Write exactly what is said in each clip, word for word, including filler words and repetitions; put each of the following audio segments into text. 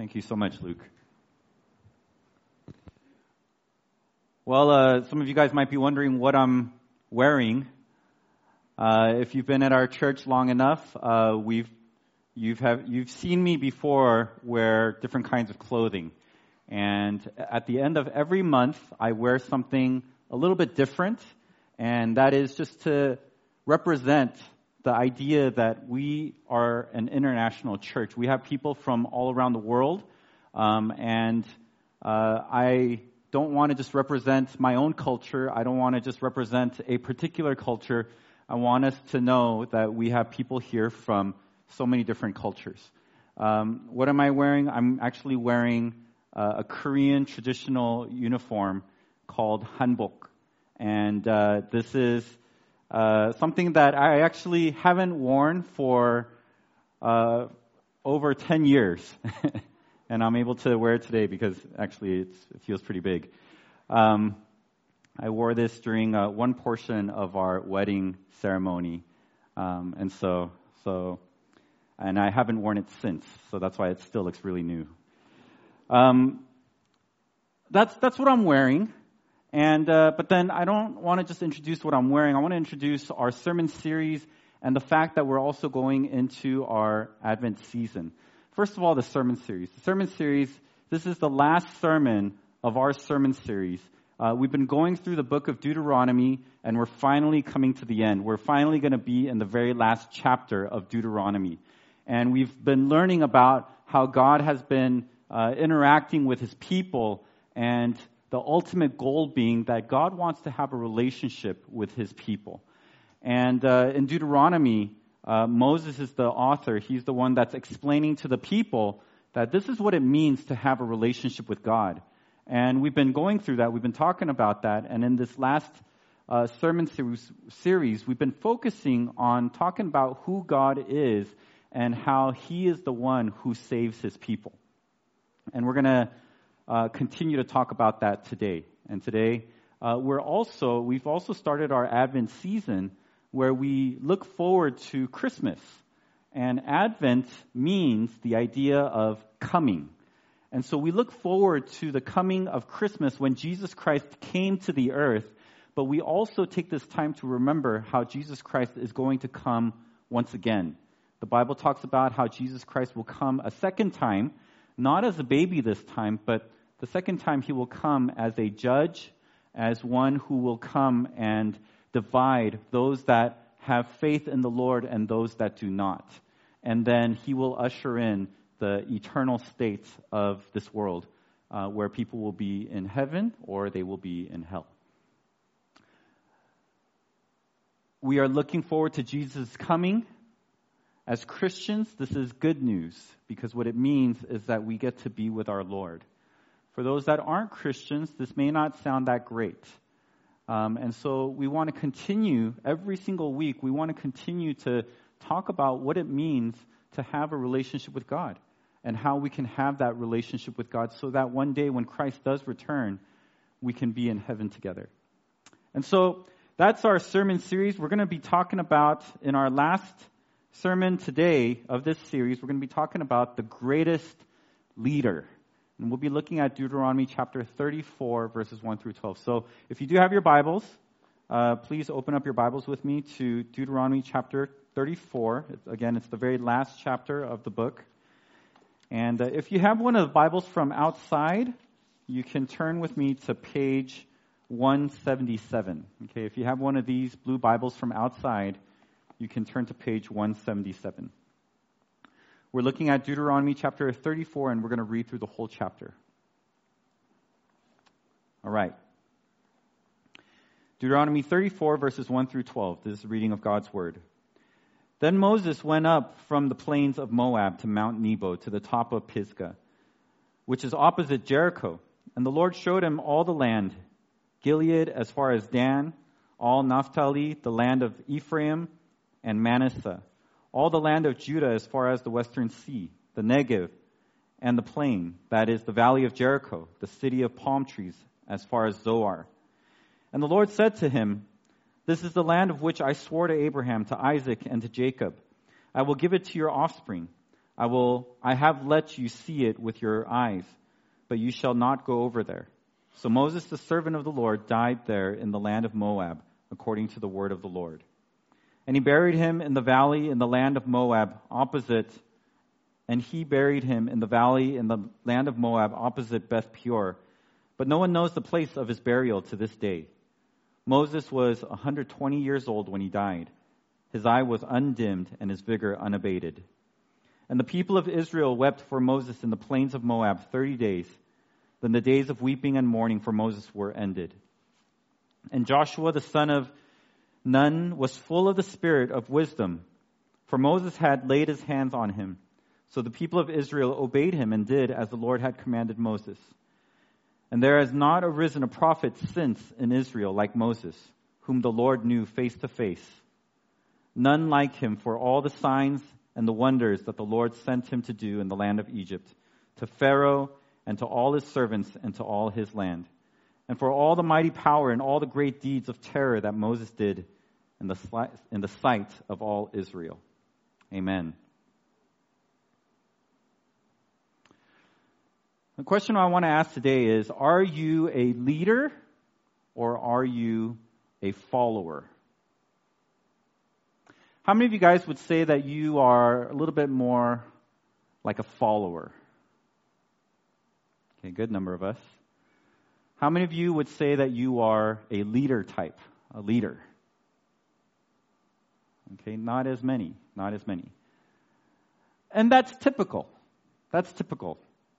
Thank you so much, Luke. Well, uh, some of you guys might be wondering what I'm wearing. Uh, if you've been at our church long enough, uh, we've you've have you've seen me before wear different kinds of clothing, and at the end of every month, I wear something a little bit different, and that is just to represent the idea that we are an international church. We have people from all around the world, um, and uh, I don't want to just represent my own culture. I don't want to just represent a particular culture. I want us to know that we have people here from so many different cultures. Um, what am I wearing? I'm actually wearing uh, a Korean traditional uniform called hanbok, and uh, this is Uh, something that I actually haven't worn for uh, over ten years. And I'm able to wear it today because actually it's, it feels pretty big. Um, I wore this during uh, one portion of our wedding ceremony. Um, and so, so, and I haven't worn it since, so that's why it still looks really new. Um, that's, that's what I'm wearing. And uh, but then I don't want to just introduce what I'm wearing. I want to introduce our sermon series and the fact that we're also going into our Advent season. First of all, the sermon series. The sermon series, this is the last sermon of our sermon series. Uh, we've been going through the book of Deuteronomy, and we're finally coming to the end. We're finally going to be in the very last chapter of Deuteronomy. And we've been learning about how God has been uh, interacting with his people, and the ultimate goal being that God wants to have a relationship with his people. And uh, in Deuteronomy, uh, Moses is the author. He's the one that's explaining to the people that this is what it means to have a relationship with God. And we've been going through that. We've been talking about that. And in this last uh, sermon series, series, we've been focusing on talking about who God is and how he is the one who saves his people. And we're going to Uh, continue to talk about that today. And today, uh, we're also, we've also started our Advent season where we look forward to Christmas. And Advent means the idea of coming. And so we look forward to the coming of Christmas when Jesus Christ came to the earth, but we also take this time to remember how Jesus Christ is going to come once again. The Bible talks about how Jesus Christ will come a second time, not as a baby this time, but the second time he will come as a judge, as one who will come and divide those that have faith in the Lord and those that do not. And then he will usher in the eternal state of this world, uh, where people will be in heaven or they will be in hell. We are looking forward to Jesus' coming. As Christians, this is good news, because what it means is that we get to be with our Lord. For those that aren't Christians, this may not sound that great. Um, and so we want to continue, every single week, we want to continue to talk about what it means to have a relationship with God and how we can have that relationship with God so that one day when Christ does return, we can be in heaven together. And so that's our sermon series. We're going to be talking about, in our last sermon today of this series, we're going to be talking about the greatest leader. And we'll be looking at Deuteronomy chapter thirty-four, verses one through twelve. So if you do have your Bibles, uh, please open up your Bibles with me to Deuteronomy chapter thirty-four. It's, again, it's the very last chapter of the book. And uh, if you have one of the Bibles from outside, you can turn with me to page one seventy-seven. Okay, if you have one of these blue Bibles from outside, you can turn to page one seventy-seven. We're looking at Deuteronomy chapter thirty-four, and we're going to read through the whole chapter. All right. Deuteronomy thirty-four, verses one through twelve. This is the reading of God's word. Then Moses went up from the plains of Moab to Mount Nebo, to the top of Pisgah, which is opposite Jericho. And the Lord showed him all the land, Gilead as far as Dan, all Naphtali, the land of Ephraim, and Manasseh, all the land of Judah as far as the western sea, the Negev, and the plain, that is the valley of Jericho, the city of palm trees, as far as Zoar. And the Lord said to him, "This is the land of which I swore to Abraham, to Isaac, and to Jacob. I will give it to your offspring. I will, I have let you see it with your eyes, but you shall not go over there. So Moses, the servant of the Lord, died there in the land of Moab, according to the word of the Lord. And he buried him in the valley in the land of Moab, opposite, and he buried him in the valley in the land of Moab, opposite Beth Peor. But no one knows the place of his burial to this day. Moses was one hundred twenty years old when he died. His eye was undimmed and his vigor unabated. And the people of Israel wept for Moses in the plains of Moab thirty days. Then the days of weeping and mourning for Moses were ended. And Joshua the son of Nun was full of the spirit of wisdom, for Moses had laid his hands on him. So the people of Israel obeyed him and did as the Lord had commanded Moses. And there has not arisen a prophet since in Israel like Moses, whom the Lord knew face to face. None like him for all the signs and the wonders that the Lord sent him to do in the land of Egypt, to Pharaoh and to all his servants and to all his land, and for all the mighty power and all the great deeds of terror that Moses did in the, in the sight of all Israel. Amen. The question I want to ask today is, are you a leader or are you a follower? How many of you guys would say that you are a little bit more like a follower? Okay, good number of us. How many of you would say that you are a leader type, a leader? Okay, not as many, not as many. And that's typical. That's typical.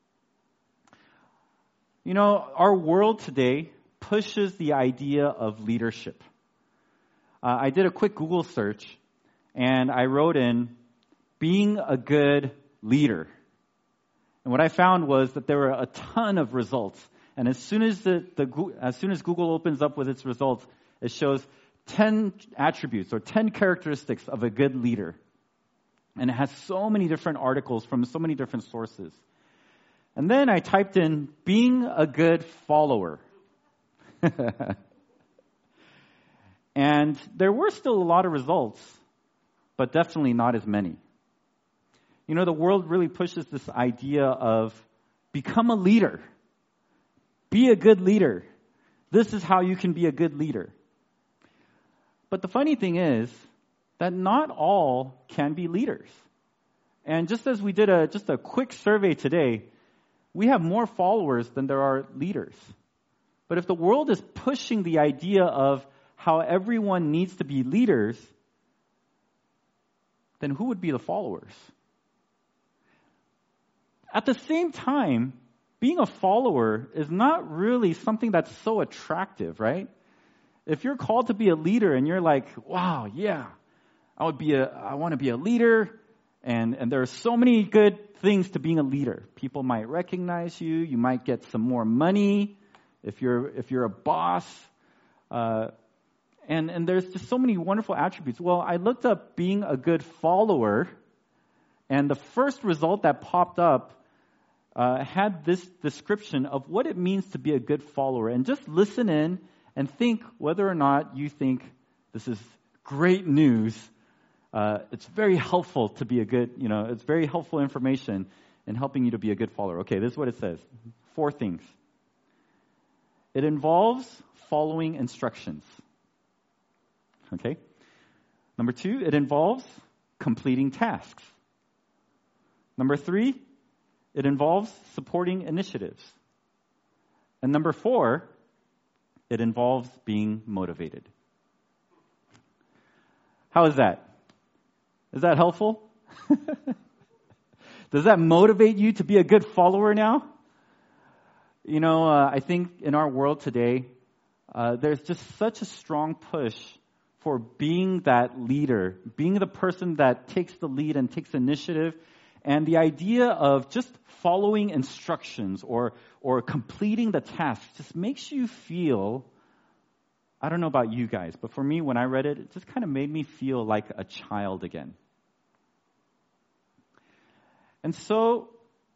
You know, our world today pushes the idea of leadership. Uh, I did a quick Google search, and I wrote in, being a good leader. And what I found was that there were a ton of results. And as soon as the, the as soon as Google opens up with its results, it shows ten attributes or ten characteristics of a good leader. And it has so many different articles from so many different sources. And then I typed in, being a good follower. And there were still a lot of results, but definitely not as many. You know, the world really pushes this idea of become a leader. Be a good leader. This is how you can be a good leader. But the funny thing is that not all can be leaders. And just as we did a just a quick survey today, we have more followers than there are leaders. But if the world is pushing the idea of how everyone needs to be leaders, then who would be the followers? At the same time, being a follower is not really something that's so attractive, right? If you're called to be a leader and you're like, wow, yeah, I would be a, I want to be a leader, and, and there are so many good things to being a leader. People might recognize you. You might get some more money if you're if you're a boss. Uh, and and there's just so many wonderful attributes. Well, I looked up being a good follower, and the first result that popped up uh, had this description of what it means to be a good follower. And just listen in and think whether or not you think this is great news. Uh, it's very helpful to be a good, you know, it's very helpful information in helping you to be a good follower. Okay, this is what it says. Four things. It involves following instructions. Okay. Number two, it involves completing tasks. Number three, it involves supporting initiatives. And number four, it involves being motivated. How is that? Is that helpful? Does that motivate you to be a good follower now? You know, uh, I think in our world today, uh, there's just such a strong push for being that leader, being the person that takes the lead and takes initiative. And the idea of just following instructions or or completing the tasks just makes you feel, I don't know about you guys, but for me, when I read it, it just kind of made me feel like a child again. And so,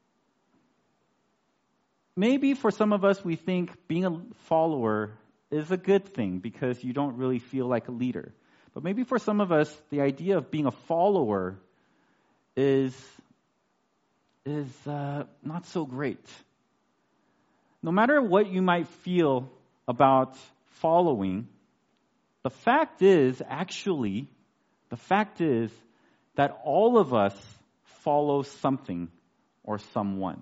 maybe for some of us, we think being a follower is a good thing because you don't really feel like a leader. But maybe for some of us, the idea of being a follower is is uh, not so great. No matter what you might feel about following, the fact is, actually, the fact is that all of us follow something or someone.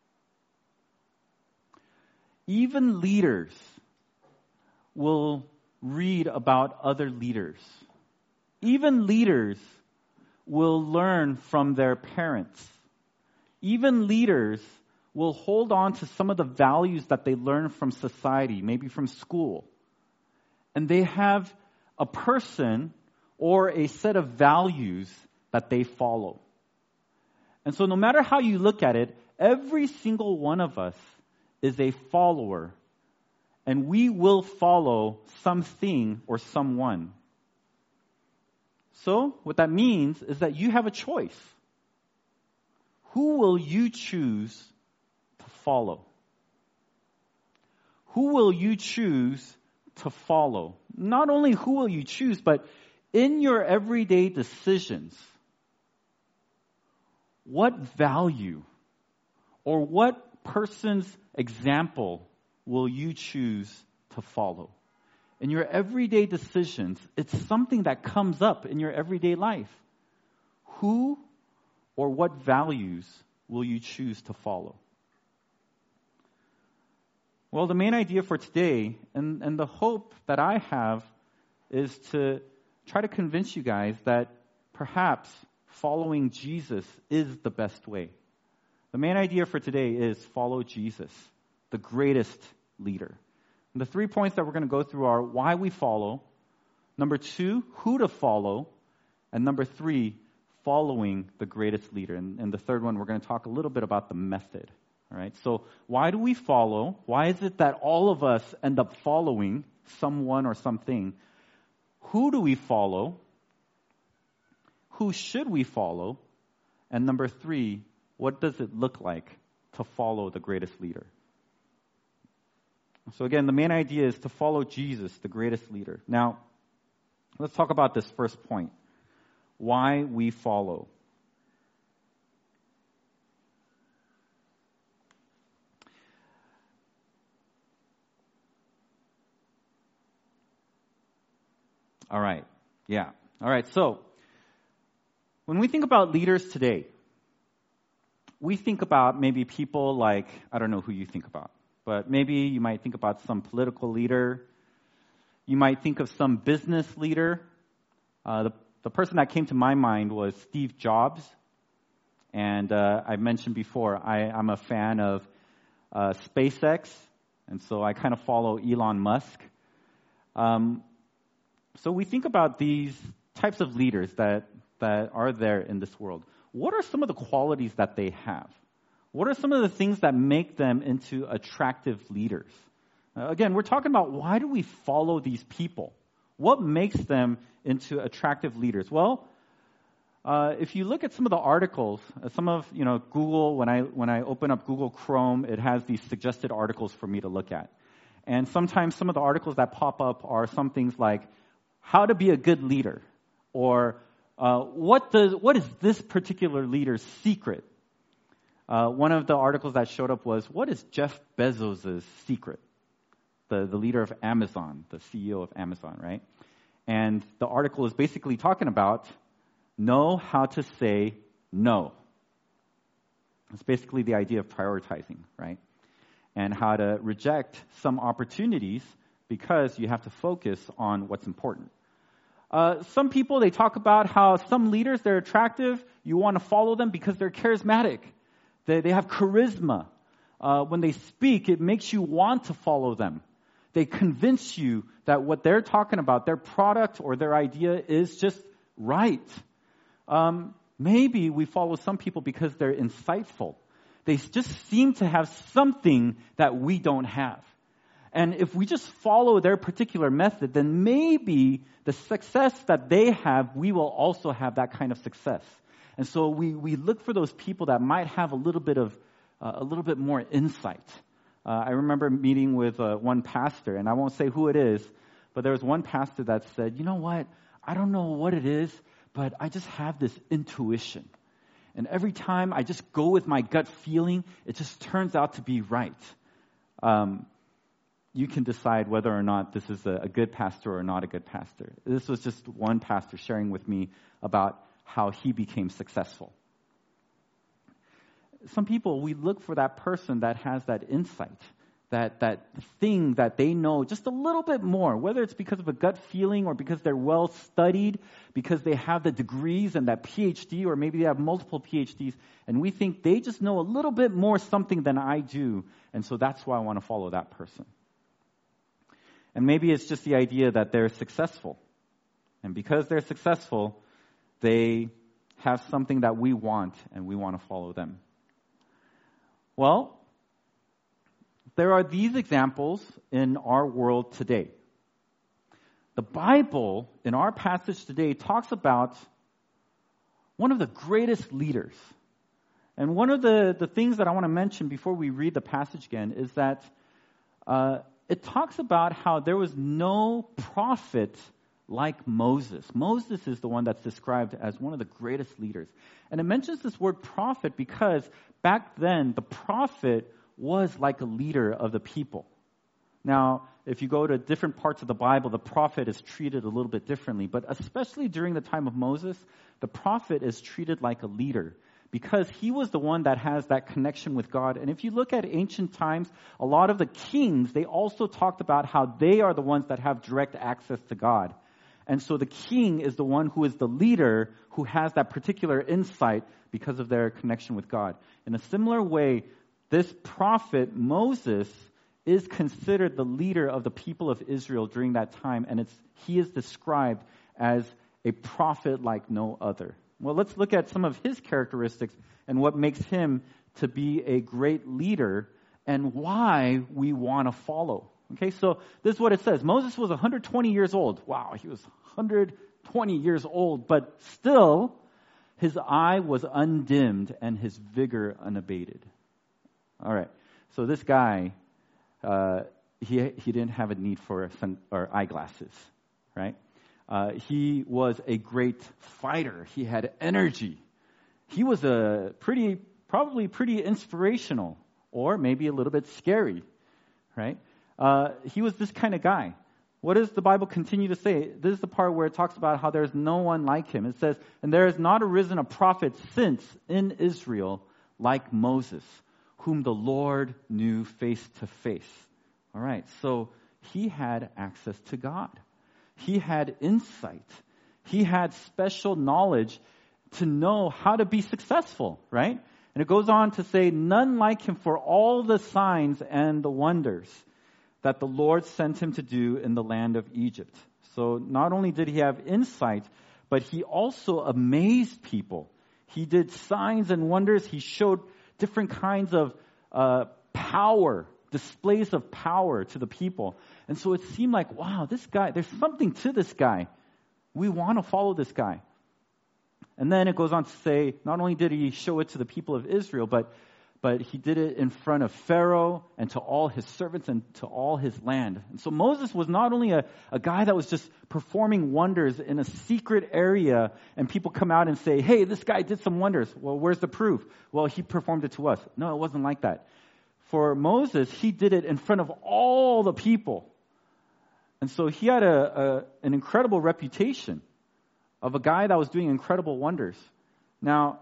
Even leaders will read about other leaders. Even leaders will learn from their parents. Even leaders will hold on to some of the values that they learn from society, maybe from school. And they have a person or a set of values that they follow. And so no matter how you look at it, every single one of us is a follower. And we will follow something or someone. So what that means is that you have a choice. Who will you choose to follow? Who will you choose to follow? Not only who will you choose, but in your everyday decisions, what value or what person's example will you choose to follow? In your everyday decisions, it's something that comes up in your everyday life. Who or what values will you choose to follow? Well, the main idea for today, and, and the hope that I have, is to try to convince you guys that perhaps following Jesus is the best way. The main idea for today is follow Jesus, the greatest leader. And the three points that we're going to go through are why we follow, number two, who to follow, and number three, following the greatest leader. And, and the third one, we're going to talk a little bit about the method. All right. So why do we follow? Why is it that all of us end up following someone or something? Who do we follow? Who should we follow? And number three, what does it look like to follow the greatest leader? So again, the main idea is to follow Jesus, the greatest leader. Now, let's talk about this first point. Why we follow. All right. Yeah. All right. So, when we think about leaders today, we think about maybe people like, I don't know who you think about, but maybe you might think about some political leader. You might think of some business leader. Uh, the, the person that came to my mind was Steve Jobs. And uh, I mentioned before, I, I'm a fan of uh, SpaceX, and so I kind of follow Elon Musk. Um, so we think about these types of leaders that, that are there in this world. What are some of the qualities that they have? What are some of the things that make them into attractive leaders? Uh, again, we're talking about why do we follow these people? What makes them into attractive leaders? Well, uh, if you look at some of the articles, uh, some of, you know, Google, when I when I open up Google Chrome, it has these suggested articles for me to look at. And sometimes some of the articles that pop up are some things like, how to be a good leader, or uh, what does what is this particular leader's secret? Uh, one of the articles that showed up was, what is Jeff Bezos' secret? The, the leader of Amazon, the C E O of Amazon, right? And the article is basically talking about know how to say no. It's basically the idea of prioritizing, right? And how to reject some opportunities because you have to focus on what's important. Uh, some people, they talk about how some leaders, they're attractive. You want to follow them because they're charismatic. They, they have charisma. Uh, when they speak, it makes you want to follow them. They convince you that what they're talking about, their product or their idea is just right. Um, maybe we follow some people because they're insightful. They just seem to have something that we don't have. And if we just follow their particular method, then maybe the success that they have, we will also have that kind of success. And so we, we look for those people that might have a little bit of, uh, a little bit more insight. Uh, I remember meeting with uh, one pastor, and I won't say who it is, but there was one pastor that said, you know what, I don't know what it is, but I just have this intuition. And every time I just go with my gut feeling, it just turns out to be right. Um, you can decide whether or not this is a, a good pastor or not a good pastor. This was just one pastor sharing with me about how he became successful. Some people, we look for that person that has that insight, that that thing that they know just a little bit more, whether it's because of a gut feeling or because they're well studied, because they have the degrees and that P H D, or maybe they have multiple P H Ds, and we think they just know a little bit more something than I do, and so that's why I want to follow that person. And maybe it's just the idea that they're successful. And because they're successful, they have something that we want, and we want to follow them. Well, there are these examples in our world today. The Bible, in our passage today, talks about one of the greatest leaders. And one of the, the things that I want to mention before we read the passage again is that uh, it talks about how there was no prophet like Moses. Moses is the one that's described as one of the greatest leaders. And it mentions this word prophet because back then, the prophet was like a leader of the people. Now, if you go to different parts of the Bible, the prophet is treated a little bit differently. But especially during the time of Moses, the prophet is treated like a leader because he was the one that has that connection with God. And if you look at ancient times, a lot of the kings, they also talked about how they are the ones that have direct access to God. And so the king is the one who is the leader who has that particular insight because of their connection with God. In a similar way, this prophet, Moses, is considered the leader of the people of Israel during that time, and it's he is described as a prophet like no other. Well, let's look at some of his characteristics and what makes him to be a great leader and why we want to follow. Okay, so this is what it says. Moses was one hundred twenty years old. Wow, he was one hundred twenty years old, but still his eye was undimmed and his vigor unabated. All right, so this guy, uh, he he didn't have a need for sun, or eyeglasses, right? Uh, he was a great fighter. He had energy. He was a pretty, probably pretty inspirational, or maybe a little bit scary, right? Uh, he was this kind of guy. What does the Bible continue to say? This is the part where it talks about how there's no one like him. It says, and there has not arisen a prophet since in Israel like Moses, whom the Lord knew face to face. All right, so he had access to God. He had insight. He had special knowledge to know how to be successful, right? And it goes on to say, none like him for all the signs and the wonders that the Lord sent him to do in the land of Egypt. So not only did he have insight, but he also amazed people. He did signs and wonders. He showed different kinds of uh, power, displays of power to the people. And so it seemed like, wow, this guy, there's something to this guy. We want to follow this guy. And then it goes on to say, not only did he show it to the people of Israel, but but he did it in front of Pharaoh and to all his servants and to all his land. And so Moses was not only a, a guy that was just performing wonders in a secret area and people come out and say, hey, this guy did some wonders. Well, where's the proof? Well, he performed it to us. No, it wasn't like that. For Moses, he did it in front of all the people. And so he had a, a an incredible reputation of a guy that was doing incredible wonders. Now,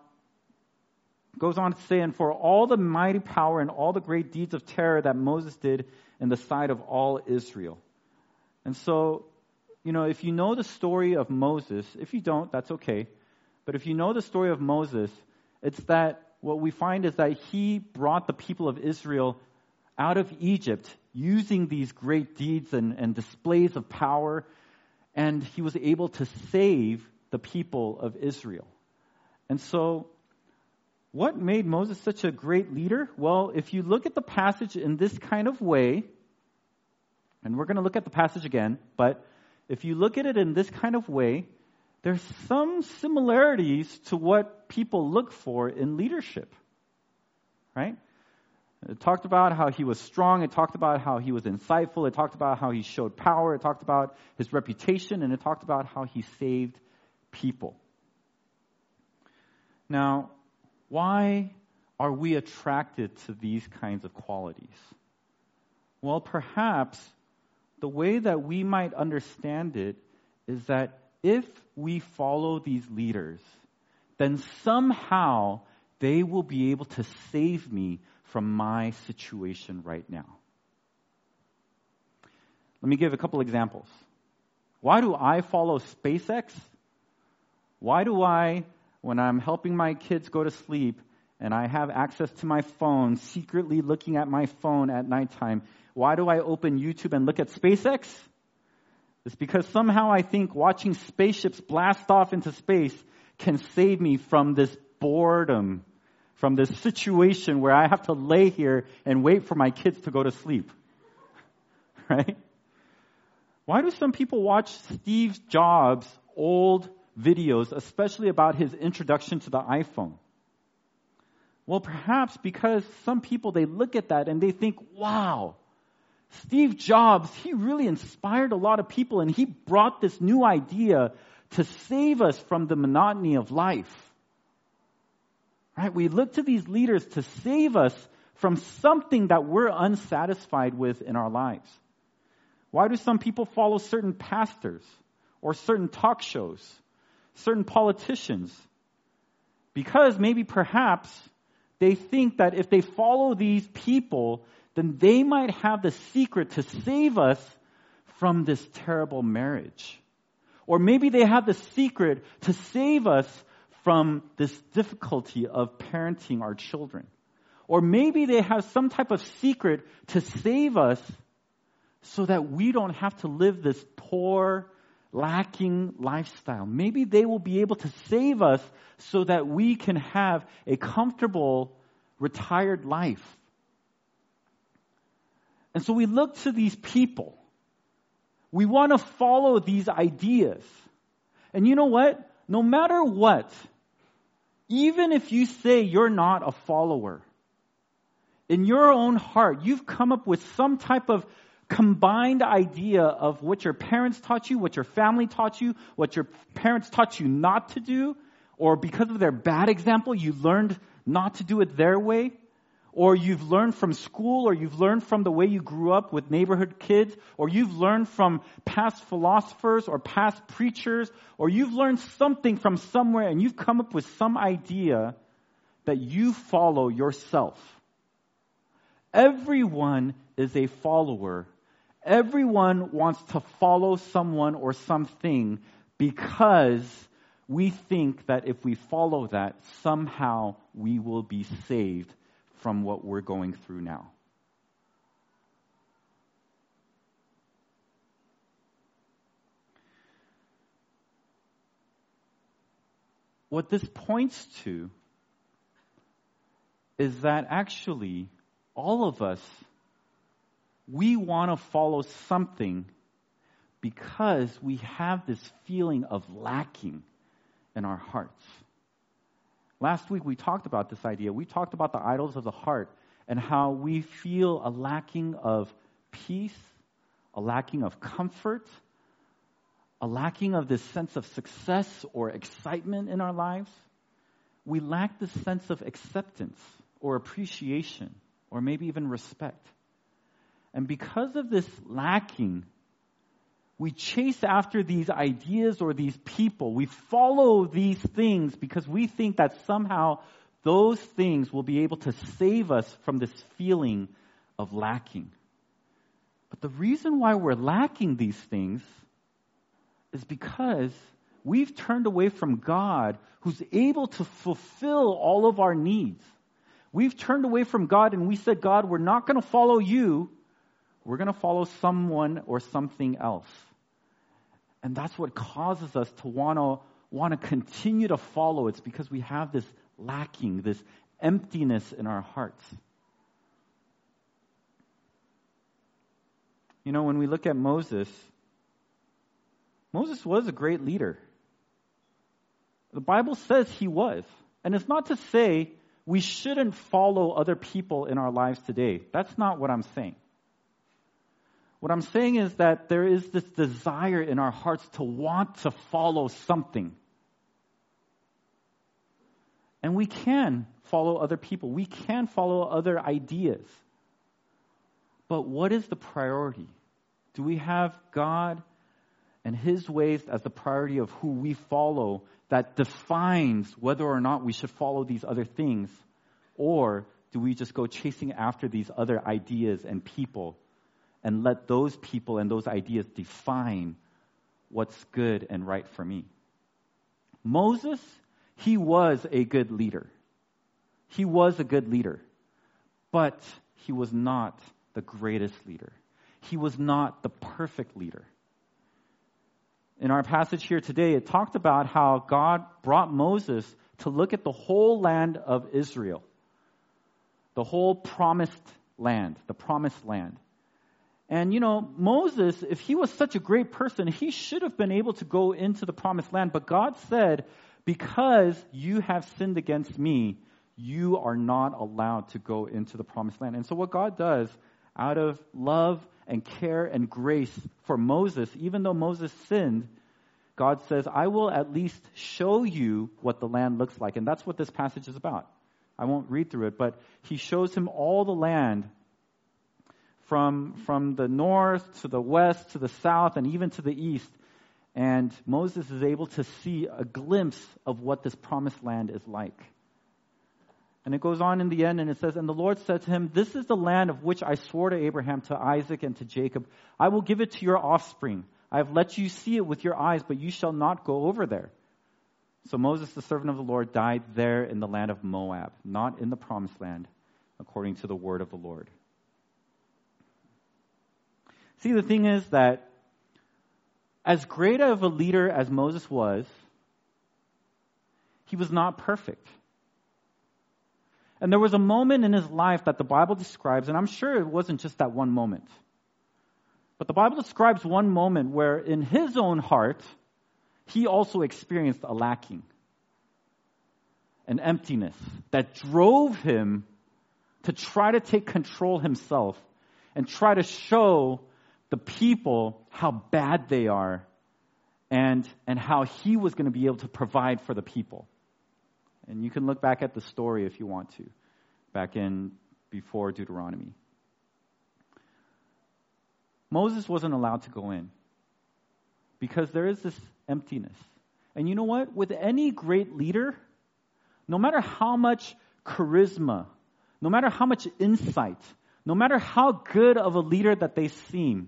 goes on to say, and for all the mighty power and all the great deeds of terror that Moses did in the sight of all Israel. And so, you know, if you know the story of Moses, if you don't, that's okay. But if you know the story of Moses, it's that what we find is that he brought the people of Israel out of Egypt using these great deeds and, and displays of power, and he was able to save the people of Israel. And so, what made Moses such a great leader? Well, if you look at the passage in this kind of way, and we're going to look at the passage again, but if you look at it in this kind of way, there's some similarities to what people look for in leadership, right? It talked about how he was strong. It talked about how he was insightful. It talked about how he showed power. It talked about his reputation, and it talked about how he saved people. Now, Why are we attracted to these kinds of qualities? Well, perhaps the way that we might understand it is that if we follow these leaders, then somehow they will be able to save me from my situation right now. Let me give a couple examples. Why do I follow SpaceX? Why do I, when I'm helping my kids go to sleep and I have access to my phone, secretly looking at my phone at nighttime, why do I open YouTube and look at SpaceX? It's because somehow I think watching spaceships blast off into space can save me from this boredom, from this situation where I have to lay here and wait for my kids to go to sleep. Right? Why do some people watch Steve Jobs' old videos, especially about his introduction to the iPhone? Well, perhaps because some people, they look at that and they think, wow, Steve Jobs, he really inspired a lot of people and he brought this new idea to save us from the monotony of life. Right? We look to these leaders to save us from something that we're unsatisfied with in our lives. Why do some people follow certain pastors or certain talk shows, certain politicians? Because maybe perhaps they think that if they follow these people, then they might have the secret to save us from this terrible marriage. Or maybe they have the secret to save us from this difficulty of parenting our children. Or maybe they have some type of secret to save us so that we don't have to live this poor, lacking lifestyle. Maybe they will be able to save us so that we can have a comfortable, retired life. And so we look to these people. We want to follow these ideas. And you know what? No matter what, even if you say you're not a follower, in your own heart, you've come up with some type of combined idea of what your parents taught you, what your family taught you, what your parents taught you not to do, or because of their bad example, you learned not to do it their way. Or you've learned from school, or you've learned from the way you grew up with neighborhood kids, or you've learned from past philosophers or past preachers, or you've learned something from somewhere and you've come up with some idea that you follow yourself. Everyone is a follower. Everyone wants to follow someone or something because we think that if we follow that, somehow we will be saved from what we're going through now. What this points to is that actually all of us, we want to follow something because we have this feeling of lacking in our hearts. Last week we talked about this idea. We talked about the idols of the heart and how we feel a lacking of peace, a lacking of comfort, a lacking of this sense of success or excitement in our lives. We lack this sense of acceptance or appreciation or maybe even respect. And because of this lacking, we chase after these ideas or these people. We follow these things because we think that somehow those things will be able to save us from this feeling of lacking. But the reason why we're lacking these things is because we've turned away from God, who's able to fulfill all of our needs. We've turned away from God and we said, God, we're not going to follow you. We're going to follow someone or something else. And that's what causes us to want to want to continue to follow. It's because we have this lacking, this emptiness in our hearts. You know, when we look at Moses, Moses was a great leader. The Bible says he was. And it's not to say we shouldn't follow other people in our lives today. That's not what I'm saying. What I'm saying is that there is this desire in our hearts to want to follow something. And we can follow other people. We can follow other ideas. But what is the priority? Do we have God and His ways as the priority of who we follow that defines whether or not we should follow these other things? Or do we just go chasing after these other ideas and people and let those people and those ideas define what's good and right for me? Moses, he was a good leader. He was a good leader. But he was not the greatest leader. He was not the perfect leader. In our passage here today, it talked about how God brought Moses to look at the whole land of Israel. The whole promised land, the promised land. And you know, Moses, if he was such a great person, he should have been able to go into the promised land. But God said, because you have sinned against me, you are not allowed to go into the promised land. And so what God does, out of love and care and grace for Moses, even though Moses sinned, God says, I will at least show you what the land looks like. And that's what this passage is about. I won't read through it, but he shows him all the land from, from the north to the west to the south and even to the east. And Moses is able to see a glimpse of what this promised land is like. And it goes on in the end and it says, and the Lord said to him, this is the land of which I swore to Abraham, to Isaac, and to Jacob. I will give it to your offspring. I have let you see it with your eyes, but you shall not go over there. So Moses, the servant of the Lord, died there in the land of Moab, not in the promised land, according to the word of the Lord. See, the thing is that as great of a leader as Moses was, he was not perfect. And there was a moment in his life that the Bible describes, and I'm sure it wasn't just that one moment. But the Bible describes one moment where in his own heart, he also experienced a lacking, an emptiness that drove him to try to take control himself and try to show the people how bad they are and, and how he was going to be able to provide for the people. And you can look back at the story if you want to, back in before Deuteronomy. Moses wasn't allowed to go in because there is this emptiness. And you know what? With any great leader, no matter how much charisma, no matter how much insight, no matter how good of a leader that they seem,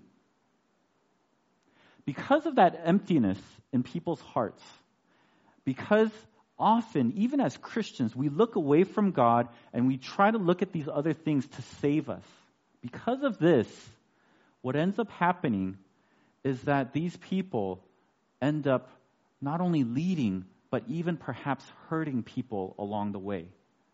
because of that emptiness in people's hearts, because often, even as Christians, we look away from God and we try to look at these other things to save us. Because of this, what ends up happening is that these people end up not only leading, but even perhaps hurting people along the way.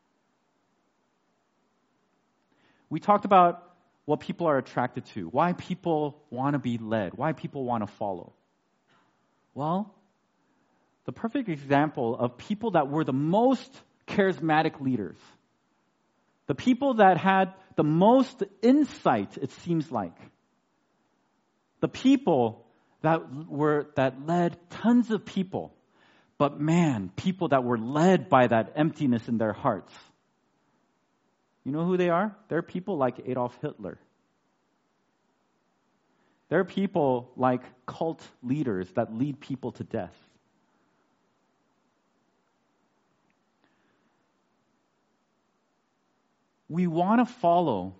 We talked about what people are attracted to, why people want to be led, why people want to follow. Well, the perfect example of people that were the most charismatic leaders, the people that had the most insight, it seems like, the people that were that led tons of people, but man, people that were led by that emptiness in their hearts. You know who they are? They're people like Adolf Hitler. They're people like cult leaders that lead people to death. We want to follow,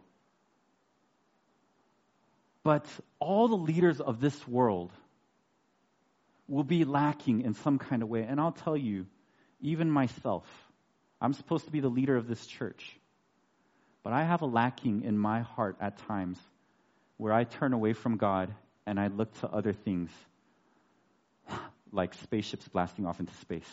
but all the leaders of this world will be lacking in some kind of way. And I'll tell you, even myself, I'm supposed to be the leader of this church. But I have a lacking in my heart at times where I turn away from God and I look to other things like spaceships blasting off into space.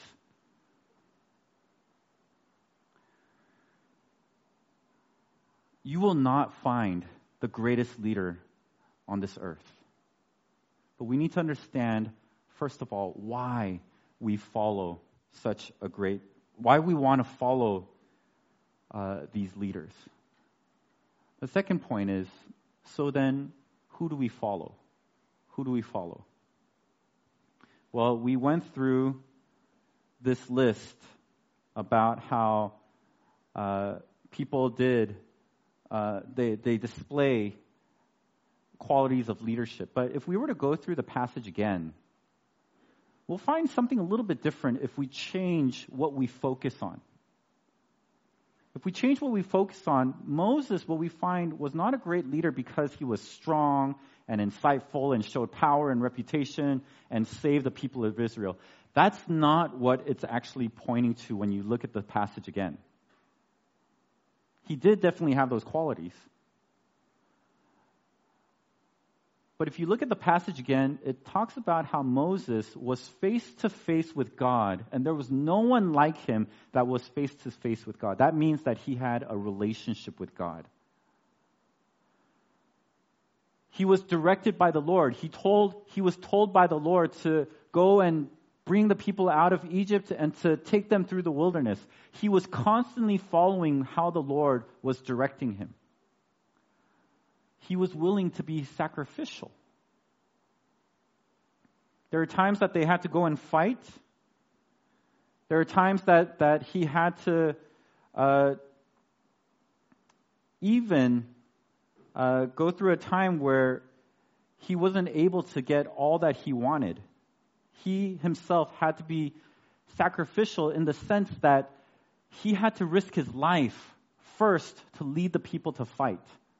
You will not find the greatest leader on this earth. But we need to understand, first of all, why we follow such a great, why we want to follow uh, these leaders. The second point is, so then, who do we follow? Who do we follow? Well, we went through this list about how uh, people did, uh, they, they display qualities of leadership. But if we were to go through the passage again, we'll find something a little bit different if we change what we focus on. If we change what we focus on, Moses, what we find, was not a great leader because he was strong and insightful and showed power and reputation and saved the people of Israel. That's not what it's actually pointing to when you look at the passage again. He did definitely have those qualities. But if you look at the passage again, it talks about how Moses was face to face with God, and there was no one like him that was face to face with God. That means that he had a relationship with God. He was directed by the Lord. He told, he was told by the Lord to go and bring the people out of Egypt and to take them through the wilderness. He was constantly following how the Lord was directing him. He was willing to be sacrificial. There are times that they had to go and fight. There are times that, that he had to uh, even uh, go through a time where he wasn't able to get all that he wanted. He himself had to be sacrificial in the sense that he had to risk his life first to lead the people to fight.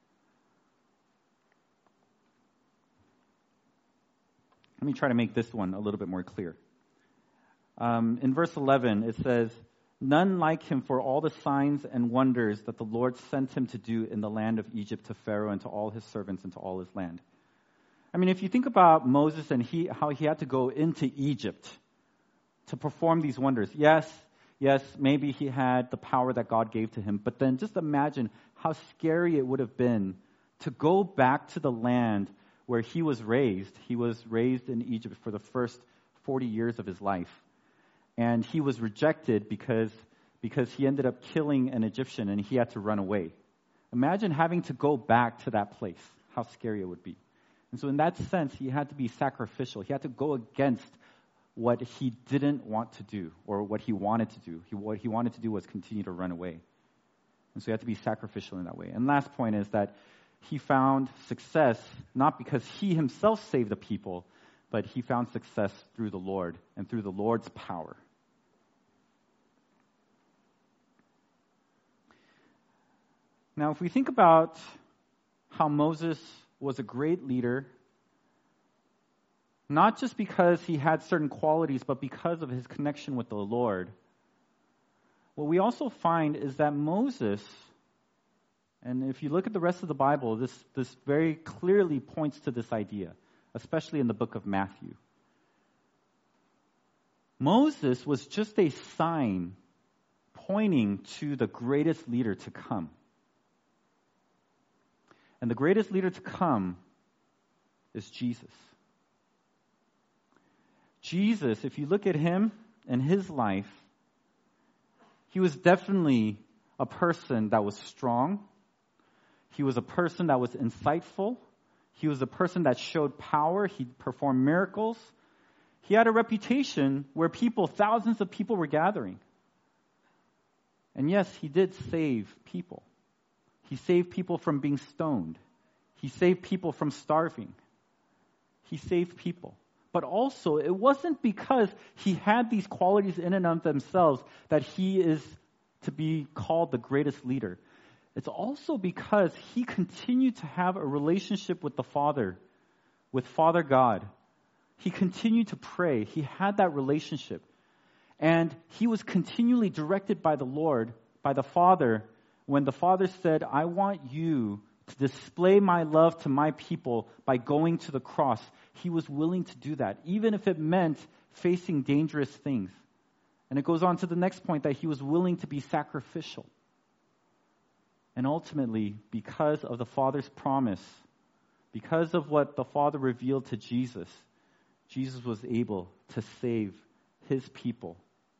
Let me try to make this one a little bit more clear. Um, in verse eleven, it says, "None like him for all the signs and wonders that the Lord sent him to do in the land of Egypt to Pharaoh and to all his servants and to all his land." I mean, if you think about Moses and he, how he had to go into Egypt to perform these wonders, yes, yes, maybe he had the power that God gave to him, but then just imagine how scary it would have been to go back to the land where he was raised. He was raised in Egypt for the first forty years of his life. And he was rejected because, because he ended up killing an Egyptian and he had to run away. Imagine having to go back to that place, how scary it would be. And so in that sense, he had to be sacrificial. He had to go against what he didn't want to do or what he wanted to do. He, what he wanted to do was continue to run away. And so he had to be sacrificial in that way. And last point is that he found success not because he himself saved the people, but he found success through the Lord and through the Lord's power. Now, if we think about how Moses was a great leader, not just because he had certain qualities, but because of his connection with the Lord, what we also find is that Moses, and if you look at the rest of the Bible, this, this very clearly points to this idea, especially in the book of Matthew. Moses was just a sign pointing to the greatest leader to come. And the greatest leader to come is Jesus. Jesus, if you look at him and his life, he was definitely a person that was strong. He was a person that was insightful. He was a person that showed power. He performed miracles. He had a reputation where people, thousands of people were gathering. And yes, he did save people. He saved people from being stoned. He saved people from starving. He saved people. But also, it wasn't because he had these qualities in and of themselves that he is to be called the greatest leader. It's also because he continued to have a relationship with the Father, with Father God. He continued to pray. He had that relationship. And he was continually directed by the Lord, by the Father, when the Father said, "I want you to display my love to my people by going to the cross." He was willing to do that, even if it meant facing dangerous things. And it goes on to the next point that he was willing to be sacrificial. And ultimately, because of the Father's promise, because of what the Father revealed to Jesus, Jesus was able to save his people.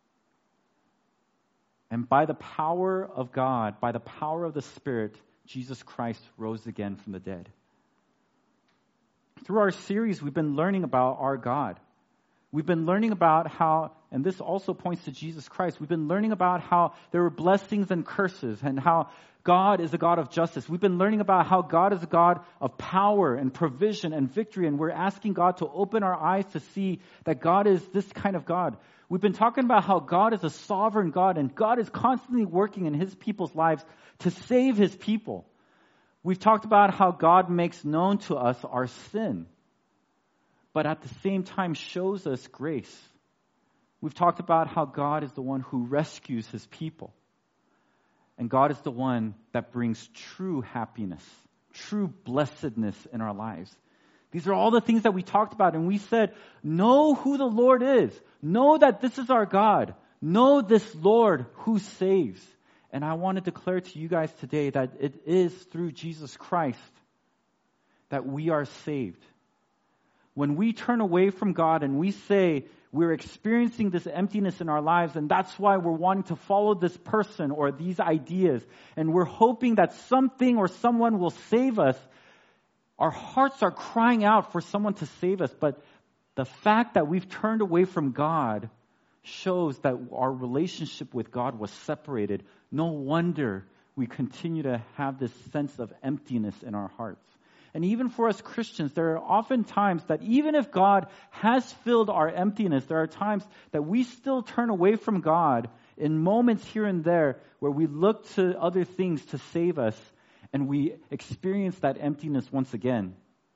And by the power of God, by the power of the Spirit, Jesus Christ rose again from the dead. Through our series, we've been learning about our God. We've been learning about how, and this also points to Jesus Christ, we've been learning about how there were blessings and curses and how God is a God of justice. We've been learning about how God is a God of power and provision and victory, and we're asking God to open our eyes to see that God is this kind of God. We've been talking about how God is a sovereign God, and God is constantly working in His people's lives to save His people. We've talked about how God makes known to us our sin, but at the same time shows us grace. We've talked about how God is the one who rescues His people. And God is the one that brings true happiness, true blessedness in our lives. These are all the things that we talked about, and we said, know who the Lord is. Know that this is our God. Know this Lord who saves. And I want to declare to you guys today that it is through Jesus Christ that we are saved. When we turn away from God and we say we're experiencing this emptiness in our lives, and that's why we're wanting to follow this person or these ideas, and we're hoping that something or someone will save us, our hearts are crying out for someone to save us. But the fact that we've turned away from God shows that our relationship with God was separated. No wonder we continue to have this sense of emptiness in our hearts. And even for us Christians, there are often times that even if God has filled our emptiness, there are times that we still turn away from God in moments here and there where we look to other things to save us, and we experience that emptiness once again.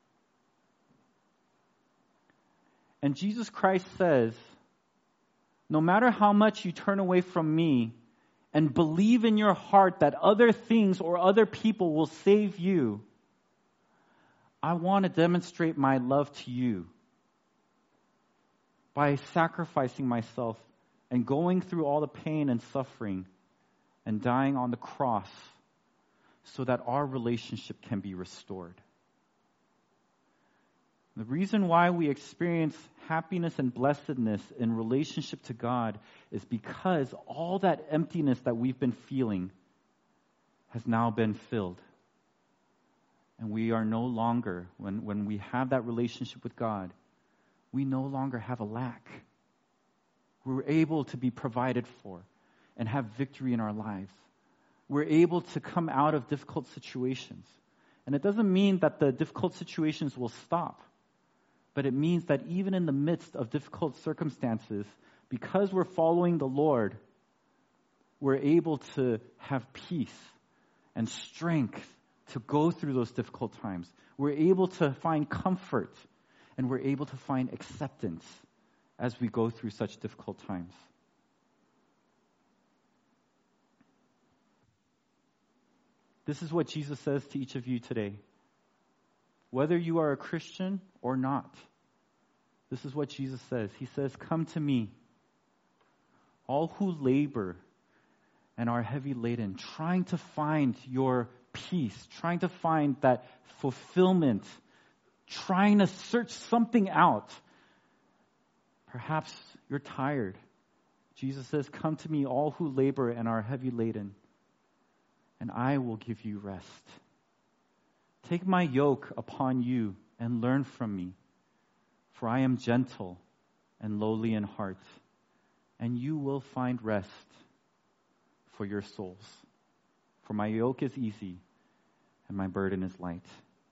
And Jesus Christ says, no matter how much you turn away from me and believe in your heart that other things or other people will save you, I want to demonstrate my love to you by sacrificing myself and going through all the pain and suffering and dying on the cross so that our relationship can be restored. The reason why we experience happiness and blessedness in relationship to God is because all that emptiness that we've been feeling has now been filled. And we are no longer, when, when we have that relationship with God, we no longer have a lack. We're able to be provided for and have victory in our lives. We're able to come out of difficult situations. And it doesn't mean that the difficult situations will stop, but it means that even in the midst of difficult circumstances, because we're following the Lord, we're able to have peace and strength to go through those difficult times. We're able to find comfort, and we're able to find acceptance as we go through such difficult times. This is what Jesus says to each of you today. Whether you are a Christian or not, this is what Jesus says. He says, come to me, all who labor and are heavy laden, trying to find your peace, trying to find that fulfillment, trying to search something out. Perhaps you're tired. Jesus says, come to me, all who labor and are heavy laden, and I will give you rest. Take my yoke upon you and learn from me, for I am gentle and lowly in heart, and you will find rest for your souls. For my yoke is easy and my burden is light.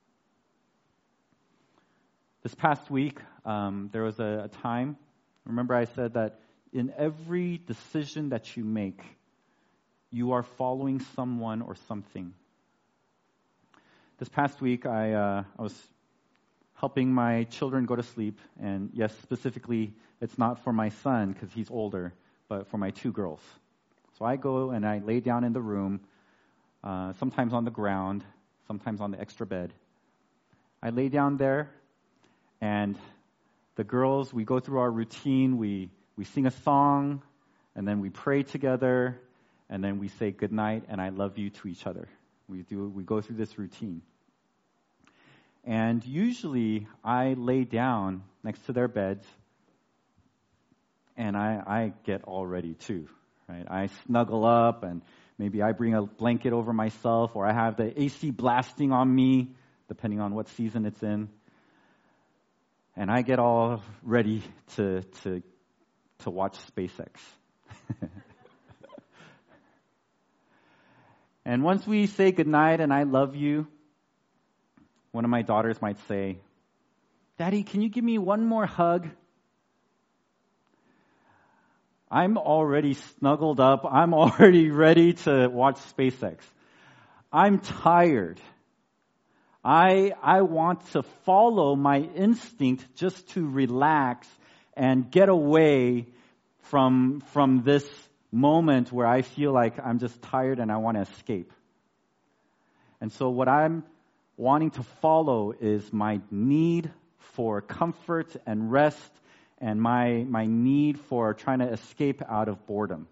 This past week, um, there was a, a time, remember I said that in every decision that you make, you are following someone or something. This past week, I, uh, I was helping my children go to sleep, and yes, specifically, it's not for my son because he's older, but for my two girls. So I go and I lay down in the room, uh, sometimes on the ground, sometimes on the extra bed. I lay down there, and the girls, we go through our routine. We we sing a song, and then we pray together, and then we say good night and I love you to each other. We do we go through this routine. And usually I lay down next to their beds, and I, I get all ready too. Right? I snuggle up, and maybe I bring a blanket over myself, or I have the A C blasting on me, depending on what season it's in. and I get all ready to to to watch SpaceX. And once we say goodnight and I love you, one of my daughters might say, Daddy, can you give me one more hug? I'm already snuggled up. I'm already ready to watch SpaceX. I'm tired. I, I want to follow my instinct just to relax and get away from, from this moment where I feel like I'm just tired and I want to escape. And so what I'm wanting to follow is my need for comfort and rest and my, my need for trying to escape out of boredom.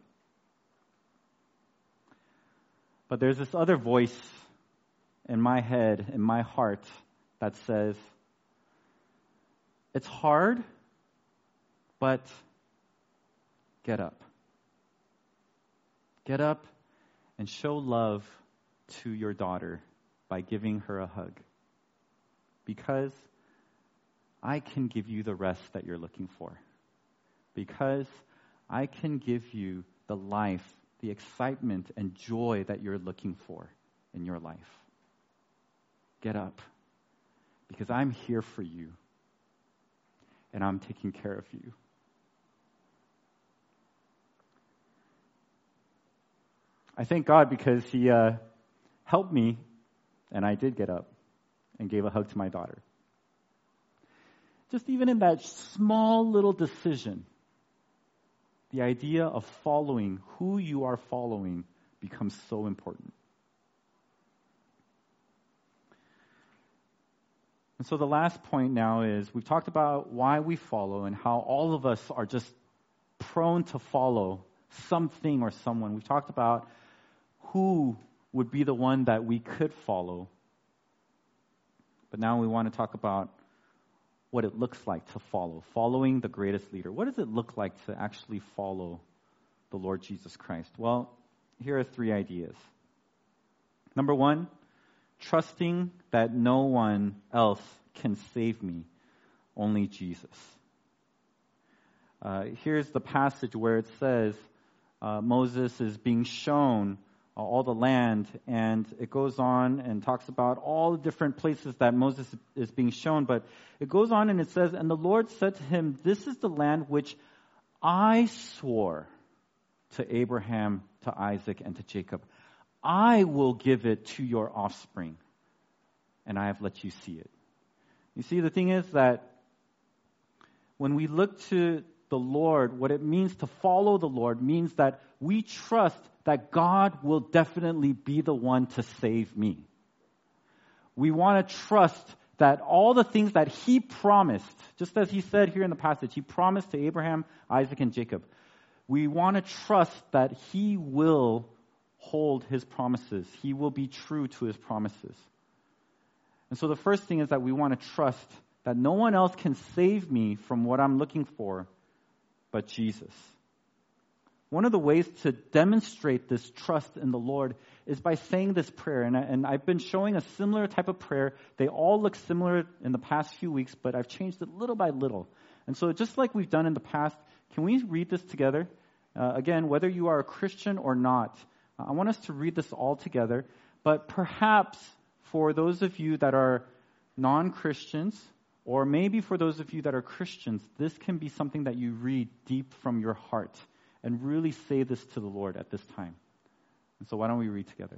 But there's this other voice in my head, in my heart, that says, it's hard, but get up. Get up and show love to your daughter by giving her a hug. Because I can give you the rest that you're looking for. Because I can give you the life, the excitement and joy that you're looking for in your life. Get up. Because I'm here for you. And I'm taking care of you. I thank God because He uh, helped me, and I did get up and gave a hug to my daughter. Just even in that small little decision, the idea of following who you are following becomes so important. And so the last point now is we've talked about why we follow and how all of us are just prone to follow something or someone. We've talked about who would be the one that we could follow. But now we want to talk about what it looks like to follow, following the greatest leader. What does it look like to actually follow the Lord Jesus Christ? Well, here are three ideas. Number one, trusting that no one else can save me, only Jesus. Uh, here's the passage where it says uh, Moses is being shown uh, all the land, and it goes on and talks about all the different places that Moses is being shown, but it goes on and it says, and the Lord said to him, this is the land which I swore to Abraham, to Isaac, and to Jacob. I will give it to your offspring, and I have let you see it. You see, the thing is that when we look to the Lord, what it means to follow the Lord means that we trust that God will definitely be the one to save me. We want to trust that all the things that He promised, just as He said here in the passage, He promised to Abraham, Isaac, and Jacob. We want to trust that He will hold His promises. He will be true to His promises. And so the first thing is that we want to trust that no one else can save me from what I'm looking for but Jesus. One of the ways to demonstrate this trust in the Lord is by saying this prayer. And, I, and I've been showing a similar type of prayer. They all look similar in the past few weeks, but I've changed it little by little. And so just like we've done in the past, can we read this together? Uh, again, whether you are a Christian or not, I want us to read this all together. But perhaps for those of you that are non-Christians, or maybe for those of you that are Christians, this can be something that you read deep from your heart and really say this to the Lord at this time. And so why don't we read together?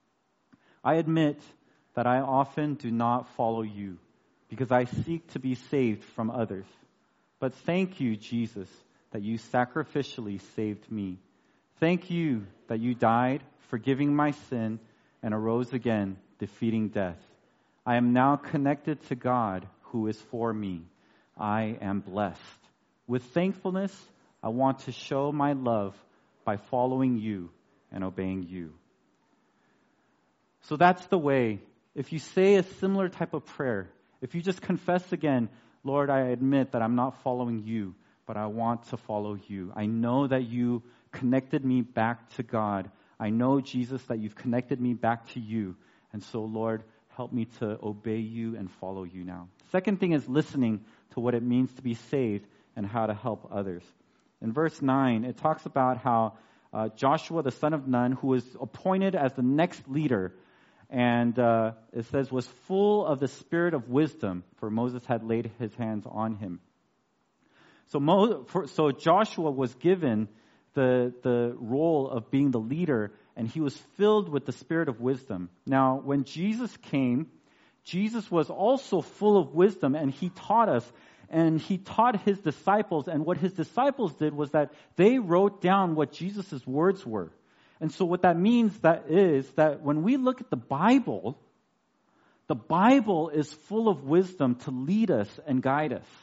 I admit that I often do not follow you because I seek to be saved from others. But thank you, Jesus, that you sacrificially saved me. Thank you that you died, forgiving my sin, and arose again, defeating death. I am now connected to God, who is for me. I am blessed. With thankfulness, I want to show my love by following you and obeying you. So that's the way. If you say a similar type of prayer, if you just confess again, Lord, I admit that I'm not following you, but I want to follow you. I know that you connected me back to God. I know, Jesus, that you've connected me back to you. And so, Lord, help me to obey you and follow you now. Second thing is listening to what it means to be saved and how to help others. In verse nine, it talks about how uh, Joshua, the son of Nun, who was appointed as the next leader, and uh, it says, was full of the spirit of wisdom, for Moses had laid his hands on him. So, Mo, for, so Joshua was given the, the role of being the leader, and he was filled with the spirit of wisdom. Now, when Jesus came, Jesus was also full of wisdom, and he taught us, and he taught his disciples, and what his disciples did was that they wrote down what Jesus' words were. And so what that means that is that when we look at the Bible, the Bible is full of wisdom to lead us and guide us.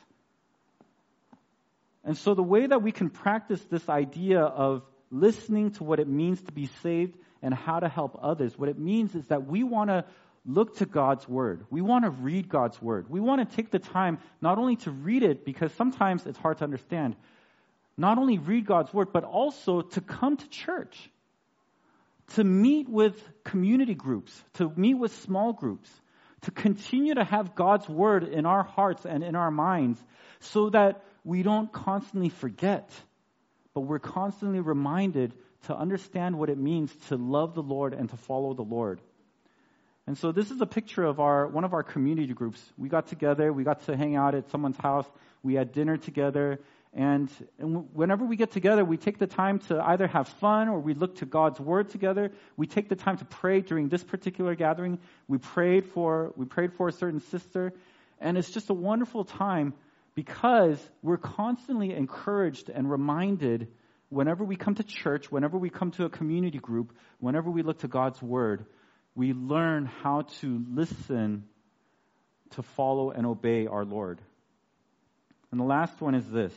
And so the way that we can practice this idea of listening to what it means to be saved and how to help others, what it means is that we want to look to God's Word. We want to read God's Word. We want to take the time not only to read it, because sometimes it's hard to understand, not only read God's Word, but also to come to church, to meet with community groups, to meet with small groups, to continue to have God's Word in our hearts and in our minds so that we don't constantly forget, but we're constantly reminded to understand what it means to love the Lord and to follow the Lord. And so this is a picture of our one of our community groups. We got together, we got to hang out at someone's house, we had dinner together, and, and whenever we get together, we take the time to either have fun or we look to God's Word together. We take the time to pray during this particular gathering. We prayed for we prayed for a certain sister, and it's just a wonderful time because we're constantly encouraged and reminded whenever we come to church, whenever we come to a community group, whenever we look to God's Word, we learn how to listen, to follow and obey our Lord. And the last one is this.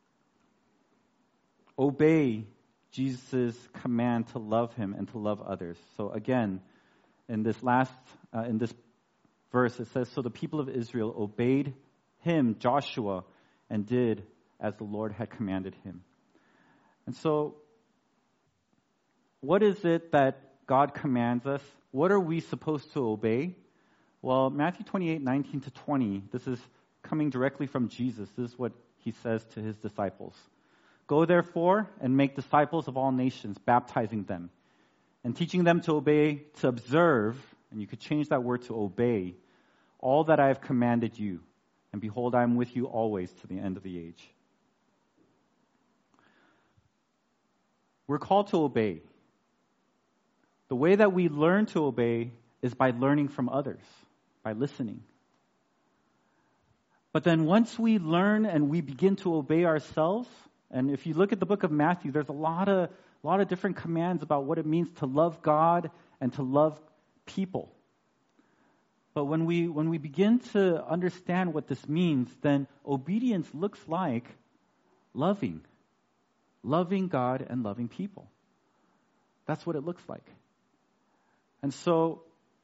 Obey Jesus' command to love Him and to love others. So again, in this last, uh, in this verse, it says, so the people of Israel obeyed him, Joshua, and did as the Lord had commanded him. And so, what is it that God commands us? What are we supposed to obey? Well, Matthew twenty-eight, nineteen to twenty, this is coming directly from Jesus. This is what he says to his disciples. Go therefore and make disciples of all nations, baptizing them and teaching them to obey, to observe, and you could change that word to obey, all that I have commanded you. And behold, I am with you always to the end of the age. We're called to obey. The way that we learn to obey is by learning from others, by listening. But then once we learn and we begin to obey ourselves, and if you look at the book of Matthew, there's a lot of, a lot of different commands about what it means to love God and to love people. But when we when we begin to understand what this means, then obedience looks like loving. Loving God and loving people. That's what it looks like. And so,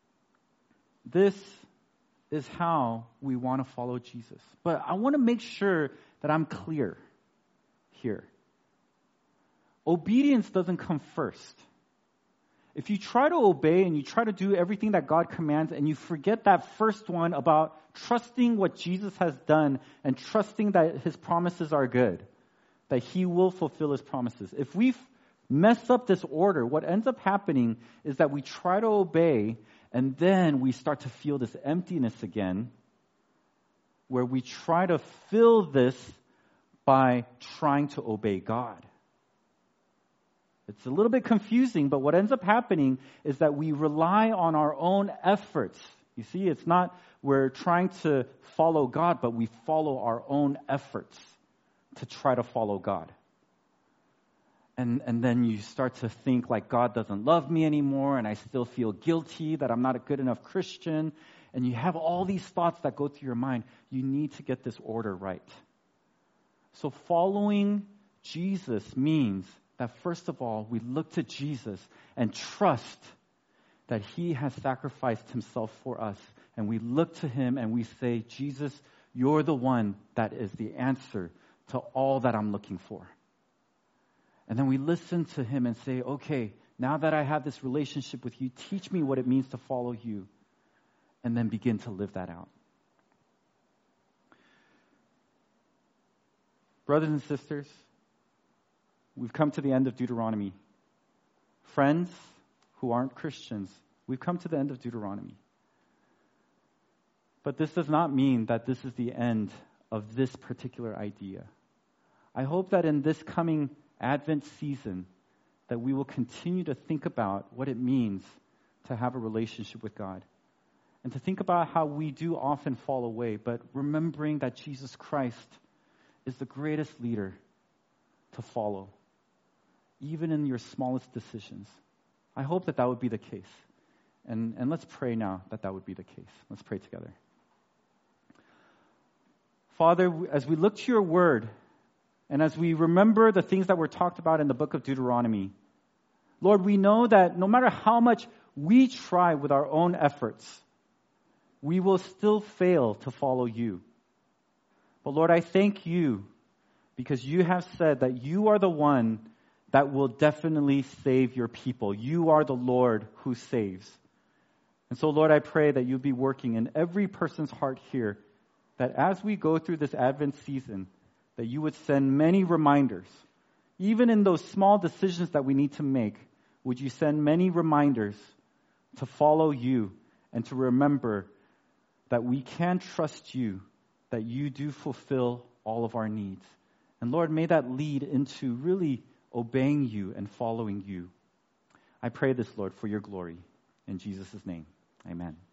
this is how we want to follow Jesus. But I want to make sure that I'm clear here. Obedience doesn't come first. If you try to obey and you try to do everything that God commands and you forget that first one about trusting what Jesus has done and trusting that His promises are good, that He will fulfill His promises. If we mess up this order, what ends up happening is that we try to obey and then we start to feel this emptiness again where we try to fill this by trying to obey God. It's a little bit confusing, but what ends up happening is that we rely on our own efforts. You see, it's not we're trying to follow God, but we follow our own efforts to try to follow God. And, and then you start to think like God doesn't love me anymore, and I still feel guilty that I'm not a good enough Christian. And you have all these thoughts that go through your mind. You need to get this order right. So following Jesus means that first of all, we look to Jesus and trust that He has sacrificed Himself for us. And we look to Him and we say, Jesus, you're the one that is the answer to all that I'm looking for. And then we listen to Him and say, okay, now that I have this relationship with you, teach me what it means to follow you. And then begin to live that out. Brothers and sisters, we've come to the end of Deuteronomy. Friends who aren't Christians, we've come to the end of Deuteronomy. But this does not mean that this is the end of this particular idea. I hope that in this coming Advent season, that we will continue to think about what it means to have a relationship with God. And to think about how we do often fall away, but remembering that Jesus Christ is the greatest leader to follow, even in your smallest decisions. I hope that that would be the case. And, and let's pray now that that would be the case. Let's pray together. Father, as we look to your word, and as we remember the things that were talked about in the book of Deuteronomy, Lord, we know that no matter how much we try with our own efforts, we will still fail to follow you. But Lord, I thank you because you have said that you are the one that will definitely save your people. You are the Lord who saves. And so, Lord, I pray that you'll be working in every person's heart here, that as we go through this Advent season, that you would send many reminders. Even in those small decisions that we need to make, would you send many reminders to follow you and to remember that we can trust you, that you do fulfill all of our needs. And Lord, may that lead into really obeying you and following you. I pray this, Lord, for your glory. In Jesus' name, amen.